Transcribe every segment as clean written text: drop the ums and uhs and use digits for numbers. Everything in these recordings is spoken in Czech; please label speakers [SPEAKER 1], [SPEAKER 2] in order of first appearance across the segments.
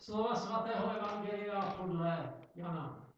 [SPEAKER 1] Slova svatého evangelia podle Jana.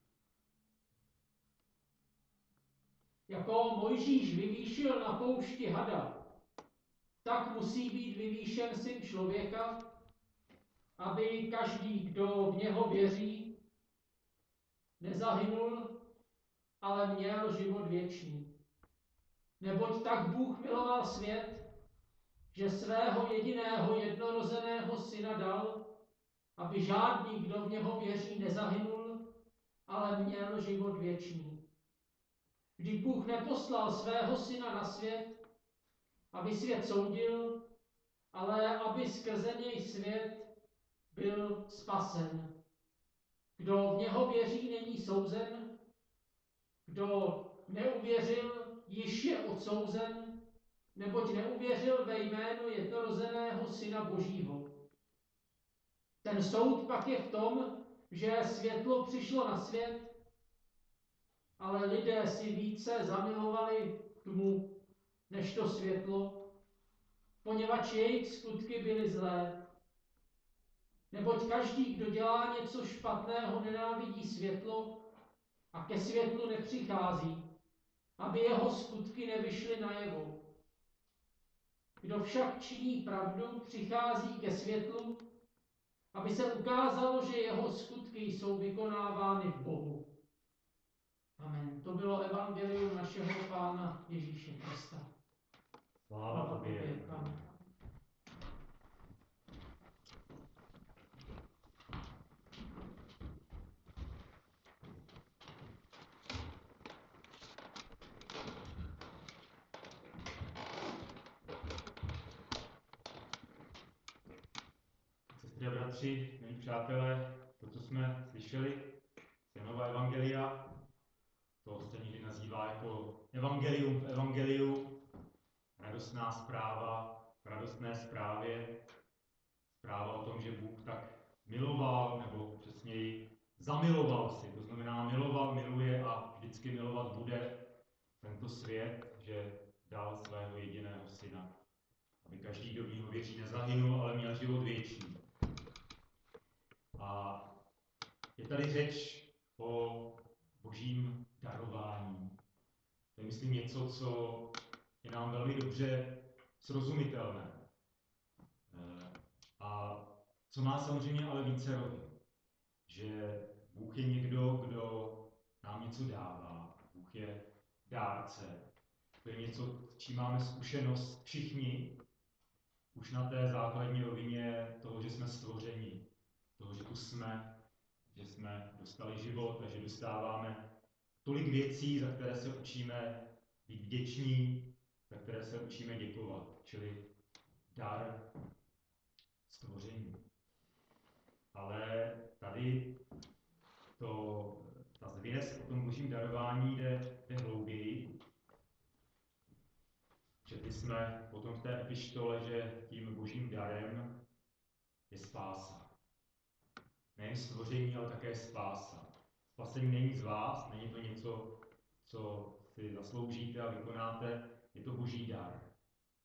[SPEAKER 1] Jako Mojžíš vyvýšil na poušti hada, tak musí být vyvýšen Syn člověka, aby každý, kdo v něho věří, nezahynul, ale měl život věčný. Neboť tak Bůh miloval svět, že svého jediného jednorozeného syna dal, aby žádný, kdo v něho věří, nezahynul, ale měl život věčný. Vždyť Bůh neposlal svého syna na svět, aby svět soudil, ale aby skrze něj svět byl spasen. Kdo v něho věří, není souzen, kdo neuvěřil, již je odsouzen, neboť neuvěřil ve jméno jednorozeného Syna Božího. Ten soud pak je v tom, že světlo přišlo na svět, ale lidé si více zamilovali tmu než to světlo, poněvadž jejich skutky byly zlé. Neboť každý, kdo dělá něco špatného, nenávidí světlo a ke světlu nepřichází, aby jeho skutky nevyšly najevo. Kdo však činí pravdu, přichází ke světlu, aby se ukázalo, že jeho skutky jsou vykonávány v Bohu. Amen. To bylo evangelium našeho Pána Ježíše Krista.
[SPEAKER 2] Sláva tobě,
[SPEAKER 1] Pane.
[SPEAKER 2] Sestry a bratři, milí přátelé, to, co jsme slyšeli z Janova evangelia, to se někdy nazývá jako evangelium v evangeliu, radostná zpráva v radostné zprávě, zpráva o tom, že Bůh tak miloval, nebo přesněji zamiloval si, to znamená miloval, miluje a vždycky milovat bude tento svět, že dal svého jediného syna, aby každý, kdo v něho věří, nezahynul, ale měl život věčný. A je tady řeč o božím darování. To je, myslím, něco, co je nám velmi dobře srozumitelné. A co má samozřejmě ale více rovin. Že Bůh je někdo, kdo nám něco dává. Bůh je dárce. To je něco, s čím máme zkušenost všichni, už na té základní rovině toho, že jsme stvořeni, toho, že tu jsme, že jsme dostali život a že dostáváme tolik věcí, za které se učíme být vděční, za které se učíme děkovat, čili dar stvoření. Ale tady ta zvěst o tom božím darování jde hlouběji. Četli jsme potom v té epištole, že tím božím darem je spása. Nejen stvoření, ale také spása. Spasení není z vás, není to něco, co si zasloužíte a vykonáte, je to boží dar.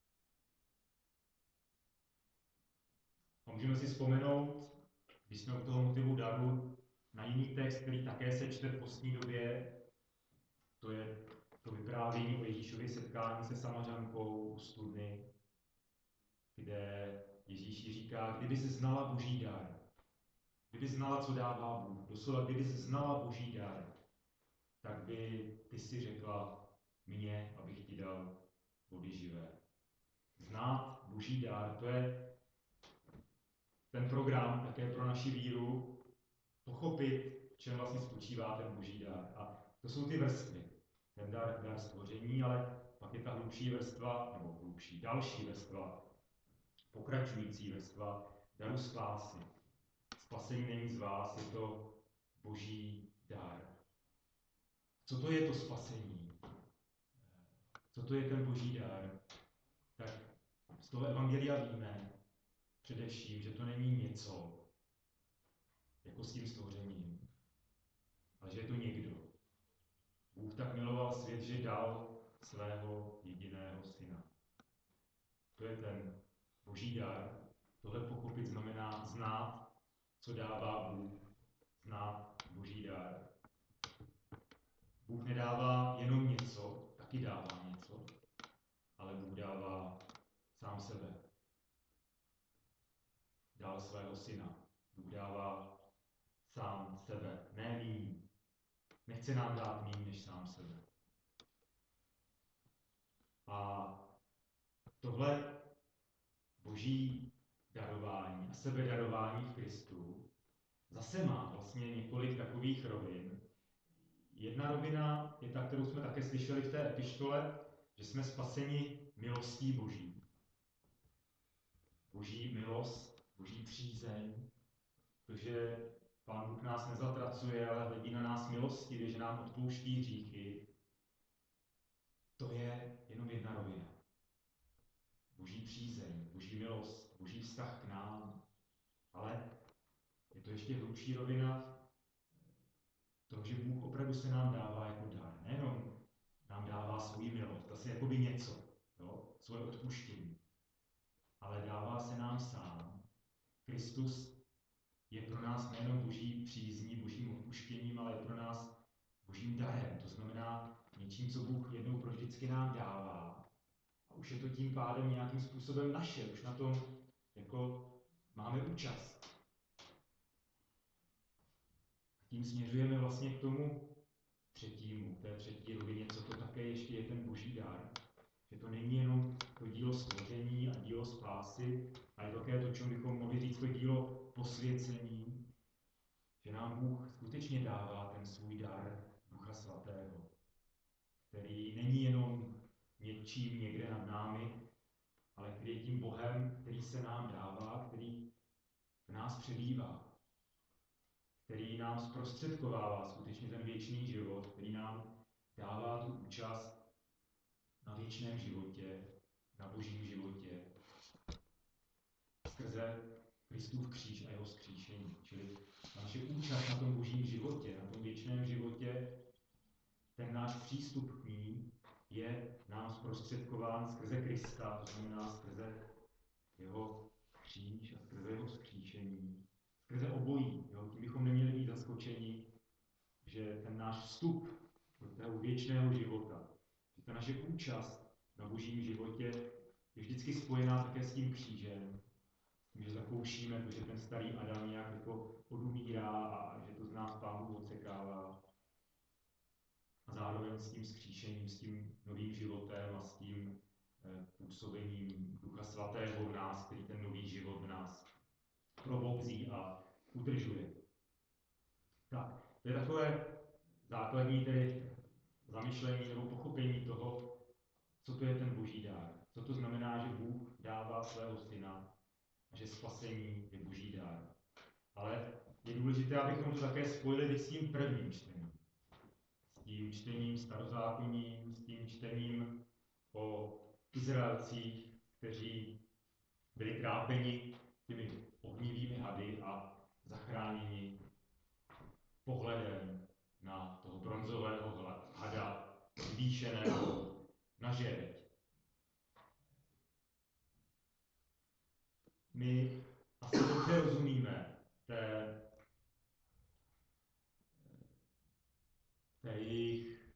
[SPEAKER 2] A můžeme si vzpomenout, když jsme u toho motivu daru, na jiný text, který také se čte v postní době, to je to vyprávění o Ježíšově setkání se Samařankou u studny, kde Ježíš říká, kdyby jsi znala boží dar, kdyby znala, co dává Bůh, doslova, kdyby jsi znala boží dar, tak by ty si řekla mně, abych ti dal vody živé. Znát boží dar, to je ten program také pro naši víru, pochopit, v čem vlastně spočívá ten boží dar. A to jsou ty vrstvy. Ten dar stvoření, ale pak je ta hlubší vrstva, nebo hlubší, další vrstva, pokračující vrstva daru spásy. Spasení není z vás, je to boží dar. Co to je to spasení? Co to je ten boží dar? Tak z toho evangelia víme především, že to není něco jako s tím stvořením, ale že je to někdo. Bůh tak miloval svět, že dal svého jediného syna. To je ten boží dar. Tohle pochopit znamená znát co dává Bůh, znát Boží dar. Bůh nedává jenom něco, taky dává něco, ale Bůh dává sám sebe. Dal svého syna. Bůh dává sám sebe, ne míň. Nechce nám dát míň než sám sebe. A tohle Boží darování a sebedarování v Kristu zase má vlastně několik takových rovin. Jedna rovina je ta, kterou jsme také slyšeli v té epištole, že jsme spaseni milostí Boží. Boží milost, Boží přízeň, protože Pán Bůh nás nezatracuje, ale hledí na nás milostivě, že nám odpouští hříchy. To je jenom jedna rovina. Boží přízeň, Boží milost, Boží vztah k nám. Ale je to ještě hlubší rovina toho, že Bůh opravdu se nám dává jako dar. Nejenom nám dává svoji milost, asi jakoby něco, jo? Svoje odpuštění. Ale dává se nám sám. Kristus je pro nás nejenom Boží přízní, Božím odpuštěním, ale je pro nás Božím darem. To znamená něčím, co Bůh jednou pro vždycky nám dává. A už je to tím pádem nějakým způsobem naše. Už na tom jako máme účast. A tím směřujeme vlastně k tomu třetímu, k té třetí rovině, co to také ještě je ten Boží dar. Že to není jenom to dílo stvoření a dílo spásy, ale také to, čemu bychom mohli říct, to dílo posvěcení, že nám Bůh skutečně dává ten svůj dar Ducha Svatého, který není jenom něčím někde nad námi, ale který je tím Bohem, který se nám dává, který v nás přebývá, který nám zprostředkovává skutečně ten věčný život, který nám dává tu účast na věčném životě, na Božím životě, skrze Kristův kříž a jeho vzkříšení. Čili naše účast na tom Božím životě, na tom věčném životě, ten náš přístup k ní je nám zprostředkován skrze Krista, to znamená skrze jeho kříž a skrze jeho vzkříšení. Skrze obojí. Jo? Tím bychom neměli být zaskočeni, že ten náš vstup do toho věčného života, že ta naše účast na Božím životě je vždycky spojená také s tím křížem, s tím, že zakoušíme to, že ten starý Adam nějak jako odumírá a že to z nás Pán Bůh odsekává. A zároveň s tím vzkříšením, s tím novým životem a s tím působením Ducha Svatého v nás, který ten nový život v nás probouzí a udržuje. Tak, to je takové základní tedy zamyšlení nebo pochopení toho, co to je ten Boží dár. Co to znamená, že Bůh dává svého syna a že spasení je Boží dár. Ale je důležité, abychom to také spojili s tím prvním čtením. S tím čtením starozákonním, s tím čtením o Izraelcích, kteří byli trápeni těmi ohnivými hady a zachráněni pohledem na toho bronzového hada, zvýšeného na žeď. My asi dobře rozumíme té jejich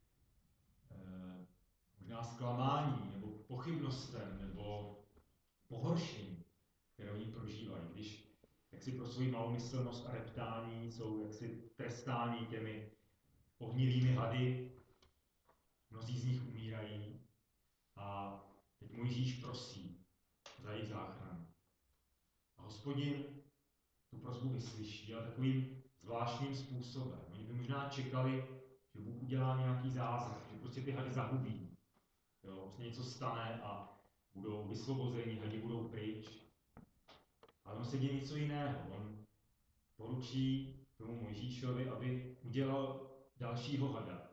[SPEAKER 2] možná zklamání, nebo pochybnostem, nebo pohoršení, které oni prožívají, když jaksi pro svoji malomyslnost a reptání jsou jaksi trestáni těmi ohnivými hady, mnozí z nich umírají a teď Mojžíš prosí za jejich záchranu. A Hospodin tu prosbu vyslyší, ale takovým zvláštním způsobem. Oni by možná čekali, že Bůh udělá nějaký zázrak, že prostě ty hady zahubí. Jo, vlastně něco stane a budou vysvobozeni, hadi budou pryč. Ale on se děje něco jiného. On poručí tomu Mojžíšovi, aby udělal dalšího hada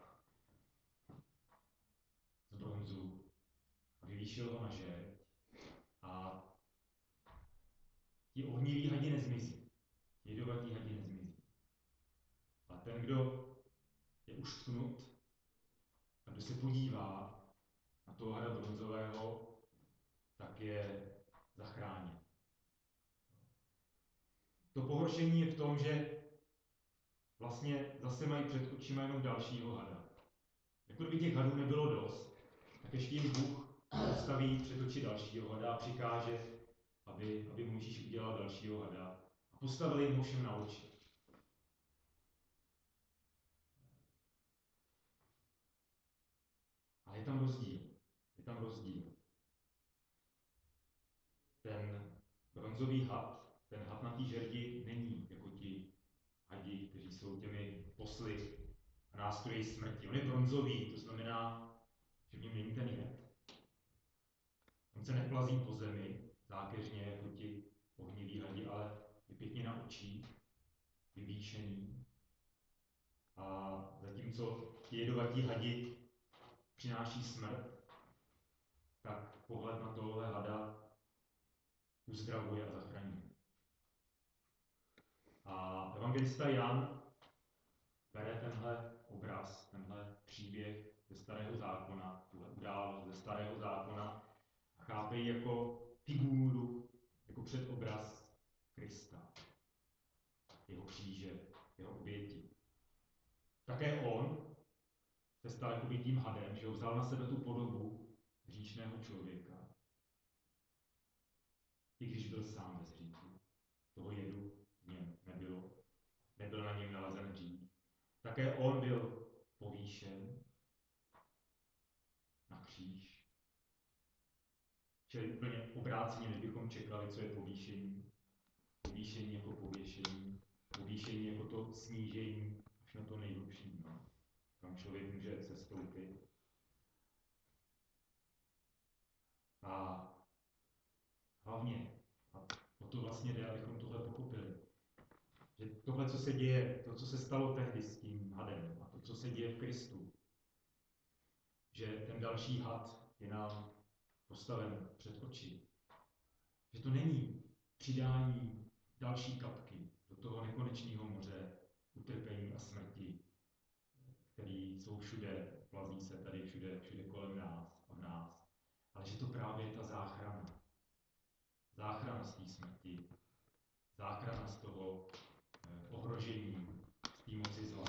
[SPEAKER 2] z bronzu a vyvýšil ho na žeď. A ti ohniví hadi nezmizí. Ti jedovatí hadi nezmizí. A ten, kdo je uštknut a kdo se podívá na toho hada bronzového, tak je zachráněn. To pohoršení je v tom, že vlastně zase mají před očima jenom dalšího hada. Jako kdyby těch hadů nebylo dost, tak ještě jim Bůh postaví před oči dalšího hada a přikáže, aby Mojžíš udělal dalšího hada. A postavili jim ho všem na oči. Ale je tam rozdíl. Je tam rozdíl. Ten bronzový had, ten had na té žerdi není jako ti hadi, kteří jsou těmi posly a nástroji smrti. On je bronzový, to znamená, že v něm není ten jed. On se neplazí po zemi, zákeřně jako ti ohniví hadi, ale je pěkně na očích, vyvýšený. A zatímco ti jedovatí hadi přináší smrt, tak pohled na tohle hada uzdravuje a zachraňuje. A evangelista Jan bere tenhle obraz, tenhle příběh ze Starého zákona, tuhle událost ze Starého zákona a chápe ji jako figuru, jako předobraz Krista, jeho kříže, jeho oběti. Také on se stal jakoby tím hadem, že ho vzal na sebe tu podobu hříšného člověka, i když byl sám bez hříchu. Toho jedu v něm nebylo. Nebyl na něm nalezen hřích. Také on byl povýšen na kříž. Čili úplně obráceně, než bychom čekali, co je povýšení. Povýšení jako pověšení. Povýšení jako to snížení až na to nejhlubší. No. Tam člověk může sestoupit. A hlavně, a o to vlastně jde, abychom tohle pochopili, že tohle, co se děje, to, co se stalo tehdy s tím hadem a to, co se děje v Kristu, že ten další had je nám postaven před oči, že to není přidání další kapky do toho nekonečného moře utrpení a smrti, který jsou všude, plazí se tady všude kolem nás a v nás, ale že to právě je ta záchrana. Záchrana z té smrti, záchrana z toho ohrožení, z té moci zla.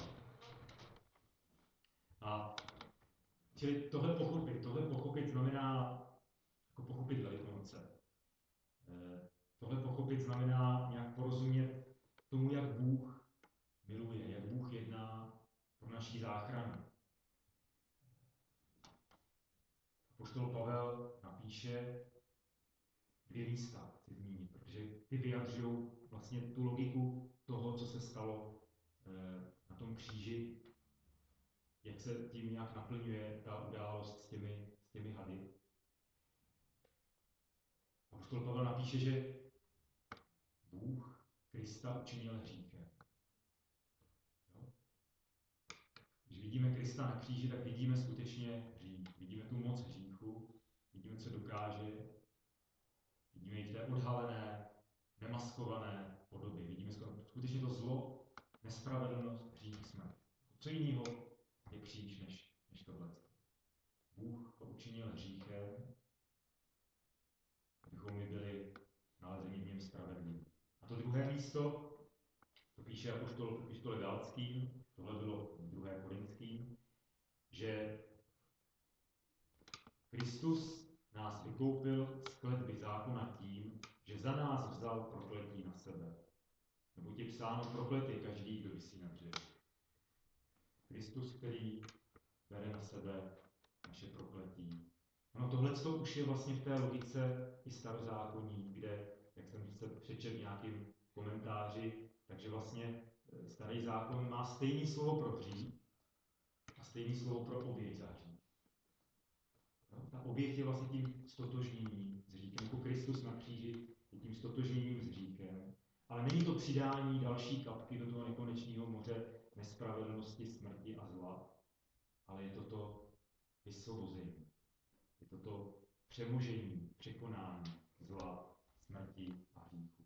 [SPEAKER 2] A čili tohle pochopit znamená jako pochopit Velikonoce. Tohle pochopit znamená nějak porozumět tomu, jak Bůh miluje, jak Bůh jedná pro naší záchranu. Apoštol Pavel napíše 2 místa, chci zmínit, protože ty vyjadřují vlastně tu logiku toho, co se stalo na tom kříži, jak se tím nějak naplňuje ta událost s těmi hady. Apoštol Pavel napíše, že Bůh Krista učinil hříchem. Jo? Když vidíme Krista na kříži, tak vidíme skutečně hřích. Vidíme tu moc hříchu, vidíme, co dokáže, vidíme ji v té odhalené, nemaskované podobě. Vidíme skutečně to zlo, nespravedlnost, hřích, smrt. Co jiného je kříž než tohle? Bůh ho učinil hříchem, abychom my byli nalezeni v něm spravedliví. A to druhé místo, to píše apoštole Galackým, tohle bylo v 2. Korinským, že Kristus nás vykoupil z kletby zákona tím, že za nás vzal prokletí na sebe. Nebo je psáno, prokletý každý, kdo visí na dřevě. Kristus, který bere na sebe naše prokletí. Ano, tohle už je vlastně v té logice i starozákonní, kde, jak jsem se přečetl v nějakým komentáři, takže vlastně starý zákon má stejné slovo pro hřích a stejné slovo pro oběť za hřích. Ta oběť je vlastně tím stotožněním s hříchem, jako Kristus na kříži je tím stotožněním s hříchem, ale není to přidání další kapky do toho nekonečného moře nespravedlnosti, smrti a zla, ale je to vysvobození. Je to přemožení, překonání zla, smrti a hříchu.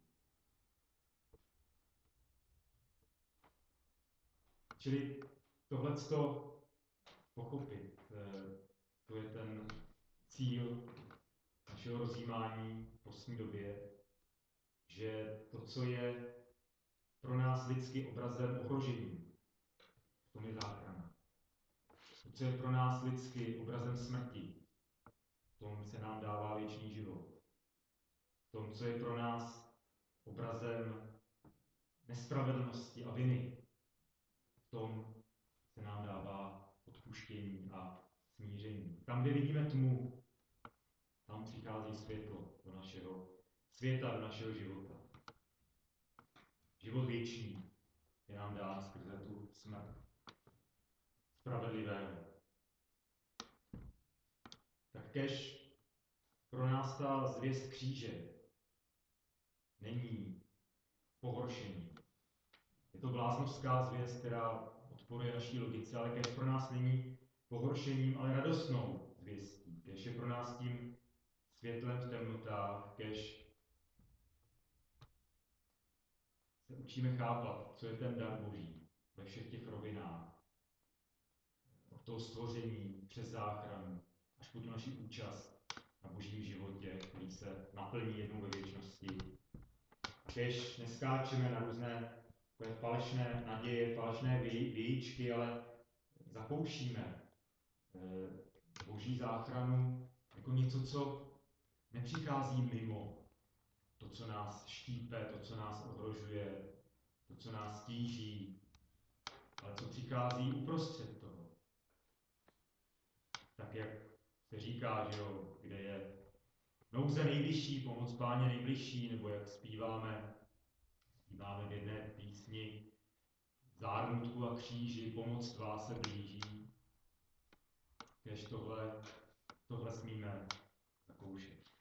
[SPEAKER 2] Čili tohleto pochopit, to je ten cíl našeho rozjímání v postní době, že to, co je pro nás lidsky obrazem ohrožení, v tom je záchrana. To, co je pro nás lidsky obrazem smrti, v tom se nám dává věčný život. V tom, co je pro nás obrazem nespravedlnosti a viny, v tom se nám dává odpuštění a smíření. Tam, kde vidíme tmu, tam přichází světlo do našeho světa, do našeho života. Život věčný je nám dán skrze tu smrt spravedlivého. Tak kéž pro nás ta zvěst kříže není pohoršení. Je to bláznovská zvěst, která odporuje naší logice, ale kéž pro nás není pohoršením, ale radostnou zvěstí. Kéž je pro nás tím světlem v temnotách, kéž se učíme chápat, co je ten dar Boží ve všech těch rovinách. Od toho stvoření přes záchranu až po tu naši účast na Božím životě, který se naplní jednou ve věčnosti. Kéž neskáčeme na různé falešné naděje, falešné vějíčky, ale zapoušíme Boží záchranu jako něco, co nepřichází mimo to, co nás štípe, to, co nás ohrožuje, to, co nás tíží, ale co přichází uprostřed toho. Tak jak se říká, že jo, kde je nouze nejvyšší, pomoc Páně nejbližší, nebo jak zpíváme v jedné písni zármutku a kříži, pomoc tvá se blíží. Kéž tohle smíme zakoušet.